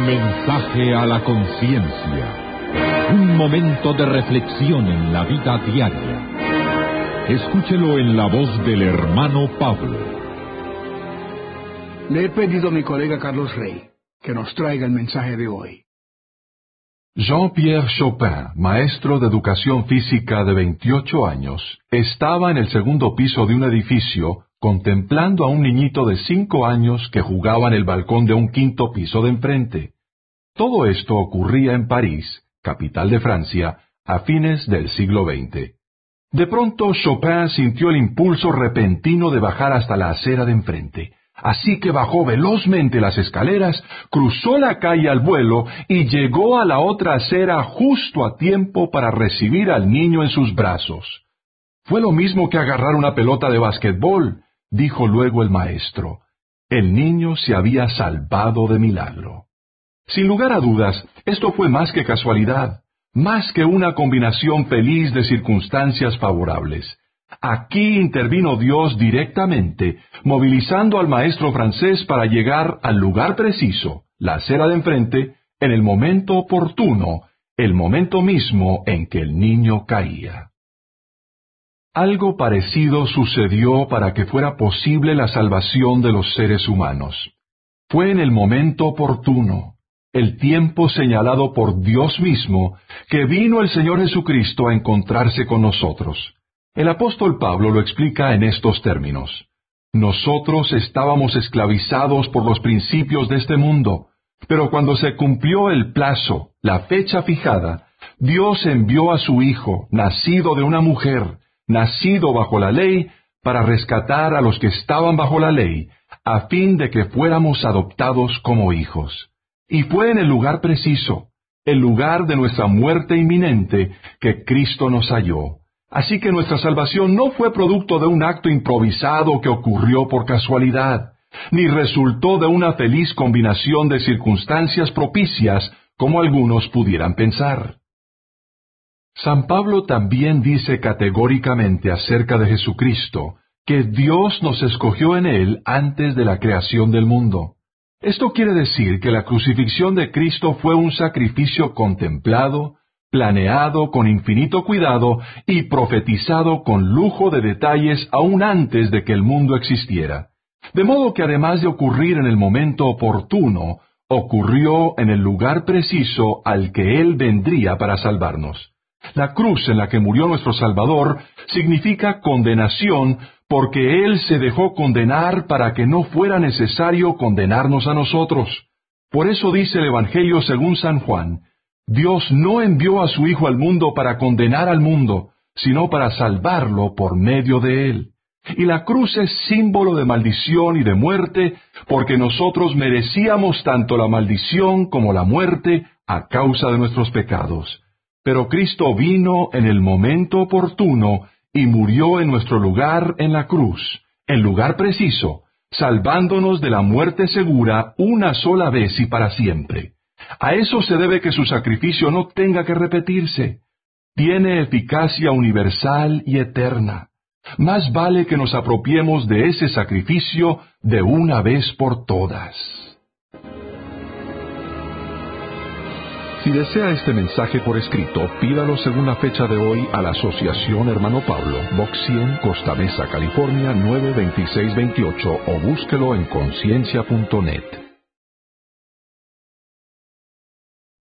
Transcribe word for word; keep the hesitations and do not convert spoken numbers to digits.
Mensaje a la conciencia. Un momento de reflexión en la vida diaria. Escúchelo en la voz del hermano Pablo. Le he pedido a mi colega Carlos Rey que nos traiga el mensaje de hoy. Jean-Pierre Chopin, maestro de educación física de veintiocho años, estaba en el segundo piso de un edificio contemplando a un niñito de cinco años que jugaba en el balcón de un quinto piso de enfrente. Todo esto ocurría en París, capital de Francia, a fines del siglo veinte. De pronto Chopin sintió el impulso repentino de bajar hasta la acera de enfrente. Así que bajó velozmente las escaleras, cruzó la calle al vuelo y llegó a la otra acera justo a tiempo para recibir al niño en sus brazos. Fue lo mismo que agarrar una pelota de basquetbol, dijo luego el maestro. El niño se había salvado de milagro. Sin lugar a dudas, esto fue más que casualidad, más que una combinación feliz de circunstancias favorables. Aquí intervino Dios directamente, movilizando al maestro francés para llegar al lugar preciso, la acera de enfrente, en el momento oportuno, el momento mismo en que el niño caía. Algo parecido sucedió para que fuera posible la salvación de los seres humanos. Fue en el momento oportuno, el tiempo señalado por Dios mismo, que vino el Señor Jesucristo a encontrarse con nosotros. El apóstol Pablo lo explica en estos términos. Nosotros estábamos esclavizados por los principios de este mundo, pero cuando se cumplió el plazo, la fecha fijada, Dios envió a su Hijo, nacido de una mujer, nacido bajo la ley, para rescatar a los que estaban bajo la ley, a fin de que fuéramos adoptados como hijos. Y fue en el lugar preciso, el lugar de nuestra muerte inminente, que Cristo nos halló. Así que nuestra salvación no fue producto de un acto improvisado que ocurrió por casualidad, ni resultó de una feliz combinación de circunstancias propicias, como algunos pudieran pensar. San Pablo también dice categóricamente acerca de Jesucristo, que Dios nos escogió en Él antes de la creación del mundo. Esto quiere decir que la crucifixión de Cristo fue un sacrificio contemplado, planeado con infinito cuidado y profetizado con lujo de detalles aún antes de que el mundo existiera. De modo que además de ocurrir en el momento oportuno, ocurrió en el lugar preciso al que Él vendría para salvarnos. La cruz en la que murió nuestro Salvador significa condenación porque Él se dejó condenar para que no fuera necesario condenarnos a nosotros. Por eso dice el Evangelio según San Juan, Dios no envió a su Hijo al mundo para condenar al mundo, sino para salvarlo por medio de Él. Y la cruz es símbolo de maldición y de muerte, porque nosotros merecíamos tanto la maldición como la muerte a causa de nuestros pecados. Pero Cristo vino en el momento oportuno y murió en nuestro lugar en la cruz, en lugar preciso, salvándonos de la muerte segura una sola vez y para siempre. A eso se debe que su sacrificio no tenga que repetirse. Tiene eficacia universal y eterna. Más vale que nos apropiemos de ese sacrificio de una vez por todas. Si desea este mensaje por escrito, pídalo según la fecha de hoy a la Asociación Hermano Pablo, Box cien, Costa Mesa, California nueve dos seis dos ocho, o búsquelo en conciencia punto net.